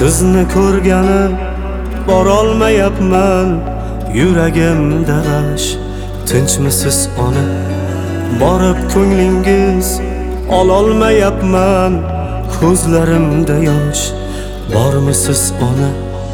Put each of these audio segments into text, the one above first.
Sizni ko'rgani borolmayapman, yuragimda g'ash. Tinchmisiz ona? Borib ko'nglingiz ololmayapman, ko'zlarimda yosh. Bormisiz ona?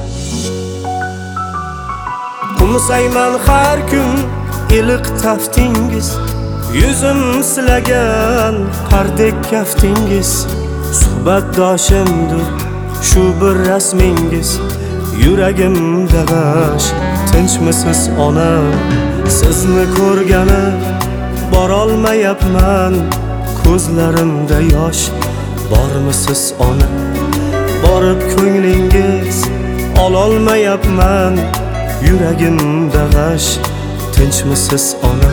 Qumsayman har kun iliq taftingiz, yuzim silagan qardek kaftingiz. Suhbatdoshimdir shu bir rasmingiz, yuragimda g'ash. Tinchmisiz ona? Sizni ko'rgani borolmayapman, ko'zlarimda yosh. Bormisiz ona? Borib ko'nglingiz ololmayapman, yuragimda g'ash. Tinchmisiz ona?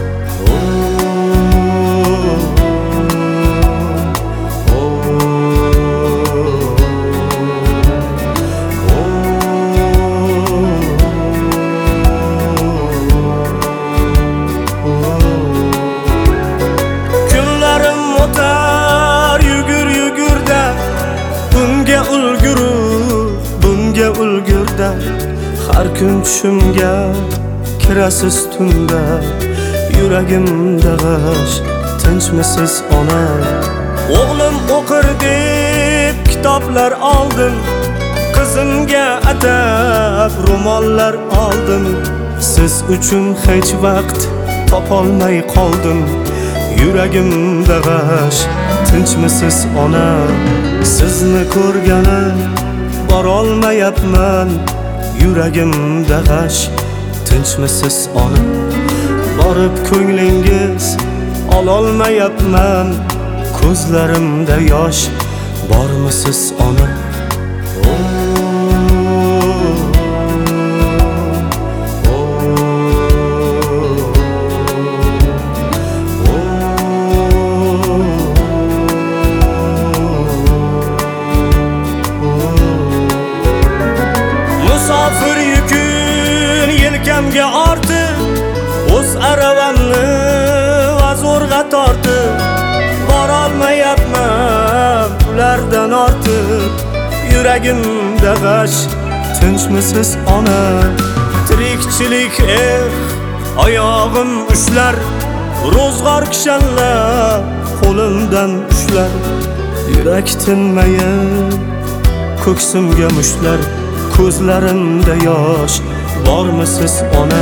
Kunlarim o'tar yugur yugurda, bunga ulgurda. Har kun tushimga kirasiz tunda, yuragimda g'ash. Tinchmisiz ona? O'g'lim o'qir deb kitoblar oldim, qizimga atab ro'mollar oldim. Siz uchun hech vaqt topolmay qoldim, yuragimda g'ash. Tinchmisiz ona? Sizni ko'rgani borolmayapman, yuragimda g'ash. Tinchmisiz ona? Borib ko'nglingiz ololmayapman, ko'zlarimda yosh. Bormisiz ona? Musofir yukun yelkamga ortib, o'z aravamni vazorga tortib, borolmayapman ulardan ortib, yuragimda g'ash. Tinchmisiz ona? Tirikchilik oyog'im ushlar, ro'zg'or kishanlar qo'limdan ushlar. Yurak tinmayin ko'ksimga mushlar, ko'zlarimda yosh. Bormisiz ona?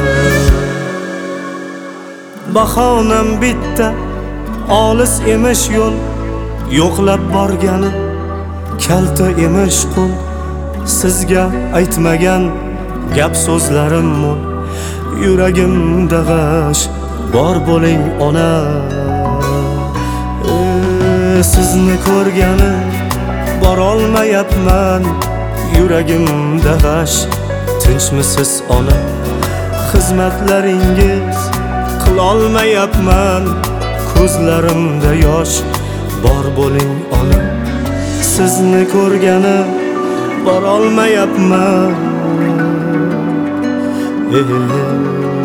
Bahonam bitta, olis emish yo'l, yo'qlab borganim kalta emish qo'l. Sizga aytmagan gap so'zlarim mo'l, yuragimda g'ash. Bor bo'ling ona? Sizni ko'rgani borolmayapman, yuragimda g'ash. Tinchmisiz ona? Xizmatlaringiz qilolmayapman, ko'zlarimda yosh. Bor bo'ling ona? Sizni ko'rgani borolmayapman.